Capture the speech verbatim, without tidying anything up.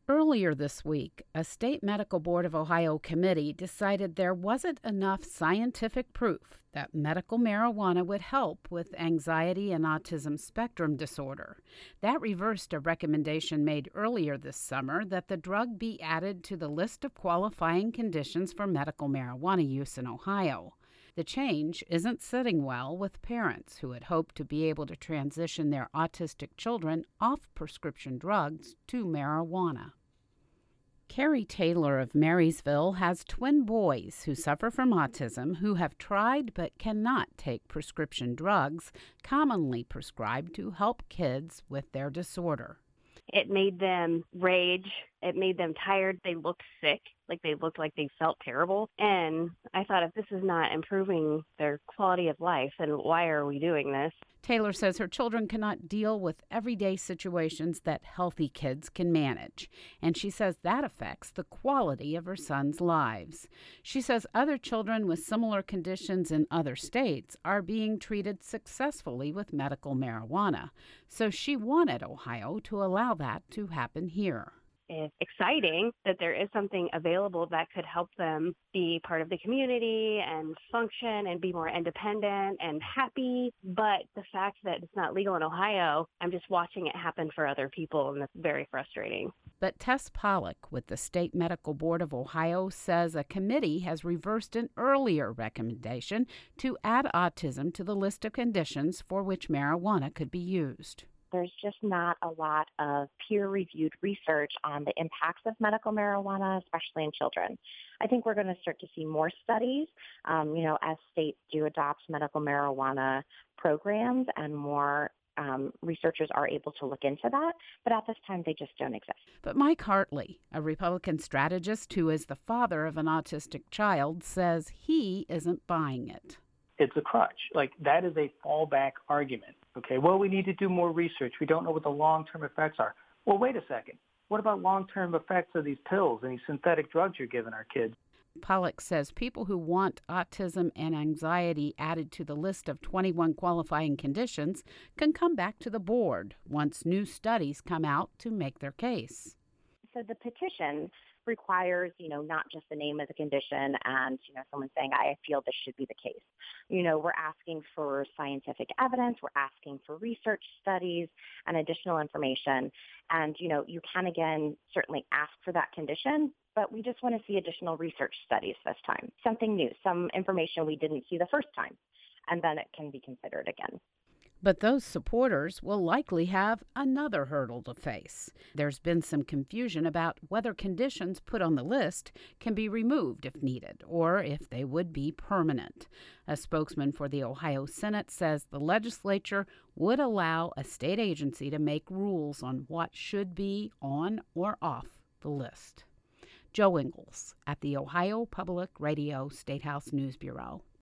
Earlier this week, a State Medical Board of Ohio committee decided there wasn't enough scientific proof that medical marijuana would help with anxiety and autism spectrum disorder. That reversed a recommendation made earlier this summer that the drug be added to the list of qualifying conditions for medical marijuana use in Ohio. The change isn't sitting well with parents who had hoped to be able to transition their autistic children off prescription drugs to marijuana. Carrie Taylor of Marysville has twin boys who suffer from autism who have tried but cannot take prescription drugs commonly prescribed to help kids with their disorder. It made them rage. It made them tired. They looked sick, like they looked like they felt terrible. And I thought, if this is not improving their quality of life, then why are we doing this? Taylor says her children cannot deal with everyday situations that healthy kids can manage, and she says that affects the quality of her sons' lives. She says other children with similar conditions in other states are being treated successfully with medical marijuana, so she wanted Ohio to allow that to happen here. It's exciting that there is something available that could help them be part of the community and function and be more independent and happy. But the fact that it's not legal in Ohio, I'm just watching it happen for other people, and that's very frustrating. But Tess Pollock with the State Medical Board of Ohio says a committee has reversed an earlier recommendation to add autism to the list of conditions for which marijuana could be used. There's just not a lot of peer-reviewed research on the impacts of medical marijuana, especially in children. I think we're going to start to see more studies, um, you know, as states do adopt medical marijuana programs and more um, researchers are able to look into that. But at this time, they just don't exist. But Mike Hartley, a Republican strategist who is the father of an autistic child, says he isn't buying it. It's a crutch. Like, that is a fallback argument. Okay, well, we need to do more research. We don't know what the long-term effects are. Well, wait a second. What about long-term effects of these pills and these synthetic drugs you're giving our kids? Pollock says people who want autism and anxiety added to the list of twenty-one qualifying conditions can come back to the board once new studies come out to make their case. So the petition requires, you know, not just the name of the condition and, you know, someone saying, I feel this should be the case. You know, we're asking for scientific evidence. We're asking for research studies and additional information. And, you know, you can, again, certainly ask for that condition, but we just want to see additional research studies this time. Something new, some information we didn't see the first time, and then it can be considered again. But those supporters will likely have another hurdle to face. There's been some confusion about whether conditions put on the list can be removed if needed, or if they would be permanent. A spokesman for the Ohio Senate says the legislature would allow a state agency to make rules on what should be on or off the list. Joe Ingles at the Ohio Public Radio Statehouse News Bureau.